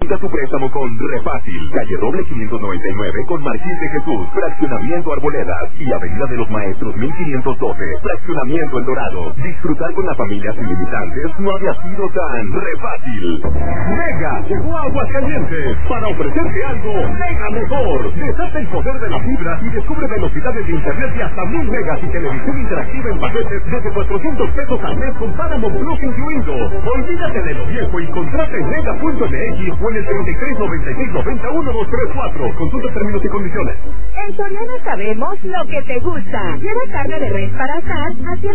Solicita tu préstamo con Refácil. Calle Roble 599 con Marqués de Jesús. Fraccionamiento Arboledas. Y Avenida de los Maestros 1512. Fraccionamiento El Dorado. Disfrutar con la familia sin limitantes no había sido tan refácil. Mega llegó a Aguascalientes para ofrecerte algo mega mejor. Desata el poder de la fibra y descubre velocidades de internet de hasta 1000 megas y televisión interactiva en paquetes desde 400 pesos al mes con Paramount Plus incluido. Olvídate de lo viejo y contrata en mega.mx o en el 3396901234. Consulta términos y condiciones. En Soriana sabemos lo que te gusta. Lleva carne de res para asar a